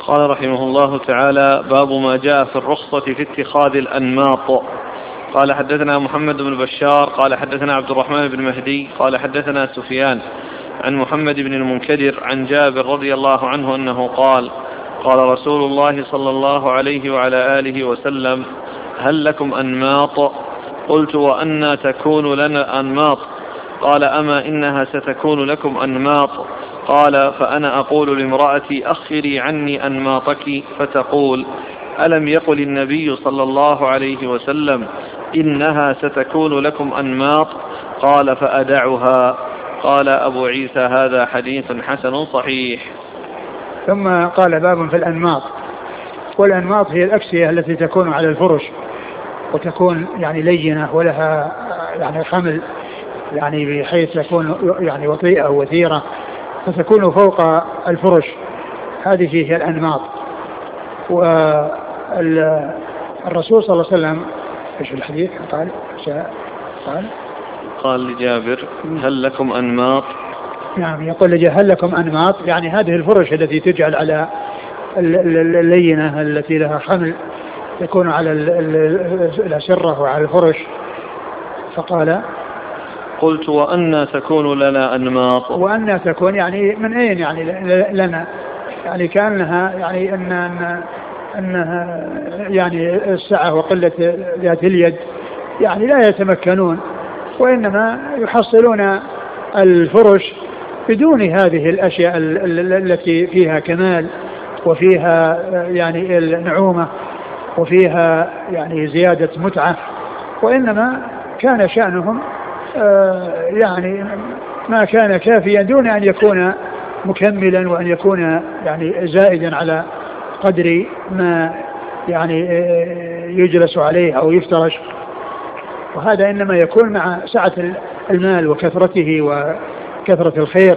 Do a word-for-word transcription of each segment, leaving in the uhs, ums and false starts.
قال رحمه الله تعالى: باب ما جاء في الرخصة في اتخاذ الأنماط. قال حدثنا محمد بن بشار قال حدثنا عبد الرحمن بن مهدي قال حدثنا سفيان عن محمد بن المنكدر عن جابر رضي الله عنه أنه قال: قال رسول الله صلى الله عليه وعلى آله وسلم: هل لكم أنماط؟ قلت: وأنى تكون لنا أنماط؟ قال: أما إنها ستكون لكم أنماط. قال: فأنا أقول لامرأتي: أخري عني أنماطك، فتقول: ألم يقل النبي صلى الله عليه وسلم: إنها ستكون لكم أنماط؟ قال: فأدعها. قال أبو عيسى: هذا حديث حسن صحيح. ثم قال: باب في الأنماط. والأنماط هي الأكسية التي تكون على الفرش وتكون يعني لينة ولها يعني حمل، يعني بحيث تكون يعني وطيئة وثيرة فتكون فوق الفرش، هذه هي الأنماط. والرسول صلى الله عليه وسلم ايش الحديث قال؟ قال قال لجابر: هل لكم أنماط؟ نعم، يقول لجابر: هل لكم أنماط؟ يعني هذه الفرش التي تجعل على اللينة التي لها حمل يكون على الأسرة وعلى الفرش. فقال: قلت: وأنى تكون لنا أنماط؟ وأنى تكون يعني من أين يعني لنا؟ يعني كأنها يعني أن أنها يعني السعة وقلة ذات اليد، يعني لا يتمكنون، وإنما يحصلون الفرش بدون هذه الأشياء التي فيها كمال وفيها يعني النعومة وفيها يعني زيادة متعة، وإنما كان شأنهم يعني ما كان كافيا دون أن يكون مكملا وأن يكون يعني زائدا على قدر ما يعني يجلس عليه أو يفترش. وهذا إنما يكون مع سعة المال وكثرته وكثرة الخير.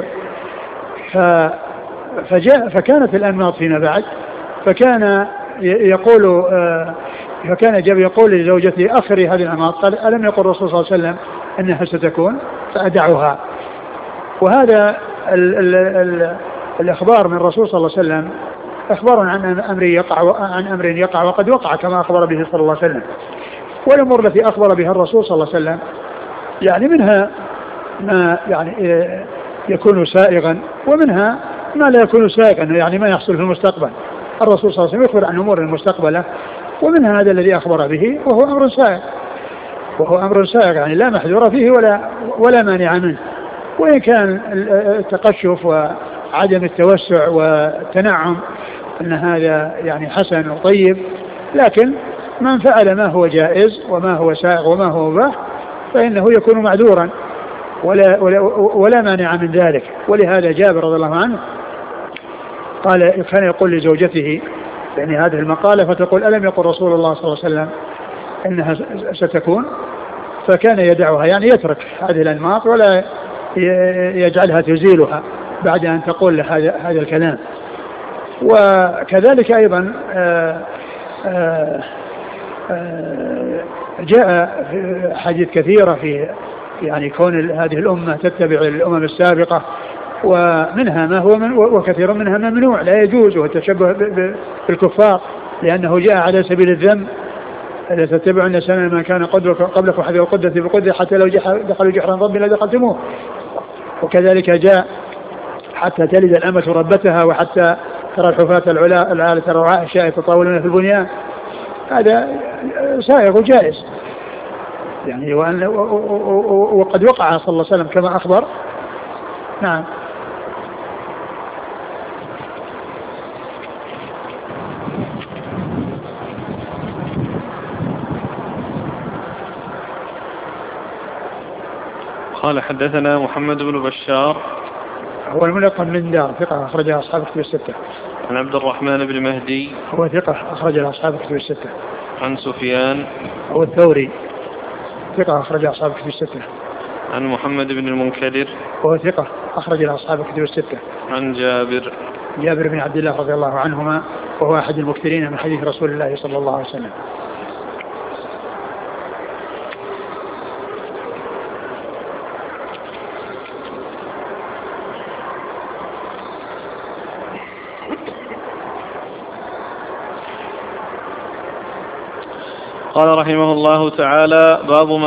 فجاء فكانت الأنماط فيما بعد، فكان يقول فكان جاب يقول لزوجته: أخري هذه الأنماط. قال: ألم يقل الرسول صلى الله عليه وسلم أنها ستكون؟ فأدعها. وهذا ال ال ال الإخبار من الرسول صلى الله عليه وسلم إخبار عن أمر يقع عن أمر يقع وقد وقع كما أخبر به صلى الله عليه وسلم. والأمور التي أخبر بها الرسول صلى الله عليه وسلم يعني منها ما يعني يكون سائغا ومنها ما لا يكون سائغا، يعني ما يحصل في المستقبل. الرسول صلى الله عليه وسلم يخبر عن أمور المستقبلة، ومنها هذا الذي أخبر به وهو أمر سائغ وهو أمر سائغ يعني لا محذور فيه ولا ولا مانع منه. وإن كان التقشف وعدم التوسع والتنعم أن هذا يعني حسن وطيب، لكن من فعل ما هو جائز وما هو سائغ وما هو مباح فإنه يكون معذورا ولا, ولا, ولا مانع من ذلك. ولهذا جابر رضي الله عنه قال كان يقول لزوجته يعني هذه المقالة فتقول: ألم يقل رسول الله صلى الله عليه وسلم إنها ستكون؟ فكان يدعها، يعني يترك هذه الأنماط ولا يجعلها تزيلها بعد أن تقول هذا هذا الكلام. وكذلك أيضا آآ آآ آآ جاء حديث كثيرة في يعني كون هذه الأمة تتبع الأمم السابقة، ومنها ما هو من وكثير منها ممنوع لا يجوز، والتشبه بالكفار لأنه جاء على سبيل الذم: ألا تتبعون سنن من كان قبلكم حذو القدة بقدة حتى لو دخلوا جحرا ضب لدخلتموه. وكذلك جاء: حتى تلد الأمة ربتها، وحتى ترى الحفاة العالة الرعاء الشاء يتطاولون في البنيان. هذا سائغ وجائز يعني، وقد وقع صلى الله عليه وسلم كما أخبر. نعم. قال حدثنا محمد بن بشار هو الملقب من دار ثقة أخرجها أصحاب كتب الستة. عن عبد الرحمن بن مهدي هو ثقة أخرجها أصحاب كتب الستة. عن سفيان هو الثوري ثقة أخرجها أصحاب كتب الستة. عن محمد بن المنكدر هو ثقة أخرجها أصحاب كتب الستة. عن جابر جابر بن عبد الله رضي الله عنهما وهو أحد المكثرين من حديث رسول الله صلى الله عليه وسلم. قال رحمه الله تعالى: باب ما